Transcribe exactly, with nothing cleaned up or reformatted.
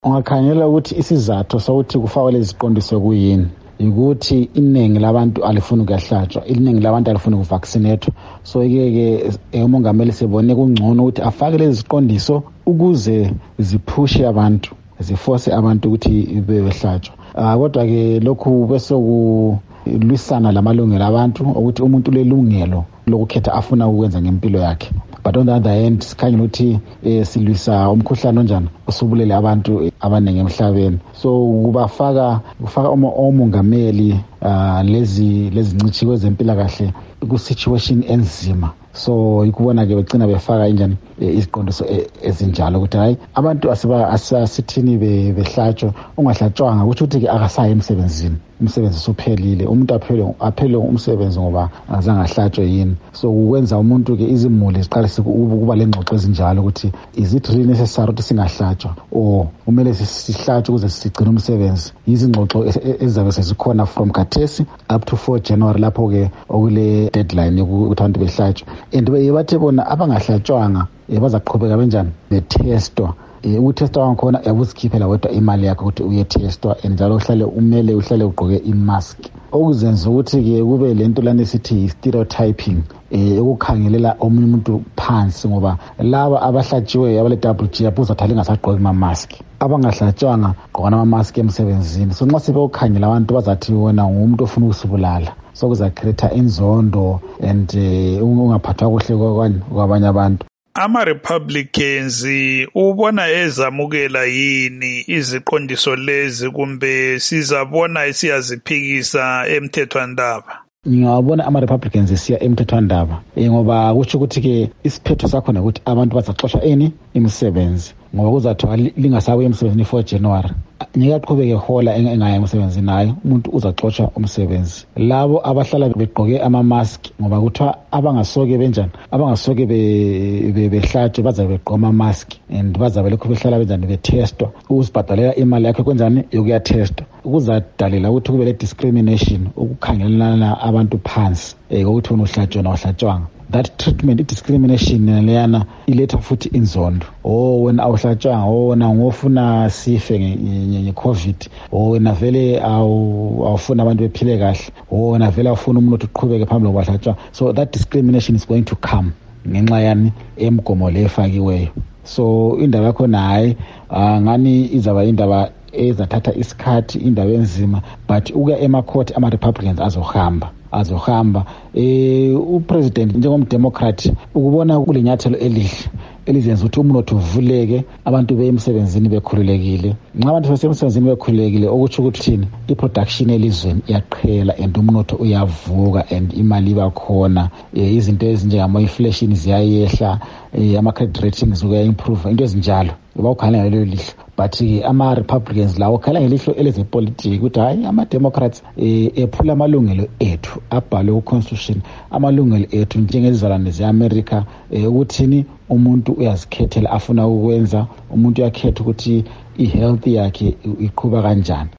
Ungakhangela ukuthi isizathu sokuthi kufakwe lezi ziqondiso kuyini ukuthi iningi labantu alifuni ukuyahlatshwa, iningi labantu alifuni ukuvaccinate. So ke ke umongameli sebone kungcono ukuthi afake lezi ziqondiso ukuze ziphushe abantu, ziforce abantu ukuthi behlatshwe. Ah kodwa ke lokhu bese kulwisana lamalungelo abantu ukuthi umuntu lelungelo lokukhetha afuna ukwenza ngempilo yakhe. But on the other hand sikhanya ukuthi eh, silwisa umkhuhlane onjani usubulele abantu abaningi emhlabeni. So kubafaka kufaka omongameli uh, lezi lezi ncithi kwezempilakahle ku situation enzima. So ikubona ke begcina befaka injani iziqondiso ezinjalo ukuthi hayi abantu asiba asasithini behlatshwe, ungahlatshwanga ukuthi uthi ke akasayi emsebenzini, umsebenzi usuphelile, umuntu aphele aphele umsebenzi ngoba azange ahlatshwe yini. So ukwenza umuntu ke izimuli ziqalise ukuba lengxoxo ezinjalo ukuthi is it really necessary ukuthi singahlatshwa or kumele sihlatshwe ukuze sigcine umsebenzi. Izingxoxo ezabe sezikhona from Khathesi up to four January lapho ke okule deadline ukuthi abantu behlatshwe. And bathi bona abangahlatshwanga bazaqhubeka benjani betestwa. Ukutestwa kwakhona yakuzikhiphela wedwa imali yakho ukuthi uyetestwa njalo uhlale umele uhlale ugqoke imask. Okuzenza ukuthi ke kube lento lana esithi stereotyping ukukhangelela omunye umuntu phansi ngoba laba abahlatshiwe abale double G uzathali ngasagqoki ama mask, abangahlatshwanga gqokana ama mask emsebenzini. So nxa sebekukhangela abantu bazathi wona ngumuntu ofuna ukusibulala. So kuza create inzondo and ungaphathwa kuhle kwabanye abantu. Ama-Republicans ubona ezamukela yini iziqondiso lezi kumbe sizabona siyaziphikisa emthethwandaba? Ngiyabona ama-Republicans siya emthethwandaba ngoba kutsho ukuthi ke isiphetho sakhona ukuthi abantu bazaxoshwa eni imisebenzi ngoba kuzathiwa lingasabuya emsebenzini four January. Ngeke aqhubeke hola engaya emsebenzini naye umuntu uzaxoshwa umsebenzi. Labo abahlala begqoke ama mask ngoba kuthiwa abangasoke benjani abangasoke behlatshwe bazabe begqoka ama mask and bazabe lokho behlala benjani betestwa ukuzibhadalela imali yakhe kwenzani yokuyatestwa. Ukuzadalela ukuthi kube le discrimination ukukhangelana abantu phansi ukuthi wena uhlatshwe na uhlatshwanga. That treatment i-discrimination leyana iletha futhi inzondo. Oh wena awuhlatshwanga, oh wena ngofuna sife nge-COVID, oh wena vele awufuna abantu bephile kahle, oh wena vele awufuna umuntu uqhubeke phambili kwahlatshwa. So that discrimination is going to come ngenxa yani emgomo lefakiweyo. So indaba yakho naye ngani izaba indaba ezathatha isikhathi, indaba enzima, but ukuya emacourt ama-Republicans azohamba azohamba eh upresident njengomdemocrat ukubona kulenyathelo elihle elizenza ukuthi umnotho uvuleke, abantu beyemsebenzini bekhululekile. Nxa abantu besemsebenzini bekhululekile okuthi ukuthini iproduction elizweni iyaqhela and umnotho uyavuka and imali iba khona, izinto ezinjengama inflation ziyayehla, ama credit ratings kuya improve, into ezinjalo bawukhala lelo lihle. But ama Republicans lawo khala ngelihlo elezepolitiki ukuthi hayi ama Democrats ephula amalungelo ethu abhalwe ku constitution, amalungelo ethu njengezizalwane zeAmerica ukuthini umuntu uyazikhethela afuna ukwenza, umuntu uyakhetha ukuthi ihealth yakhe iqhubeka kanjani.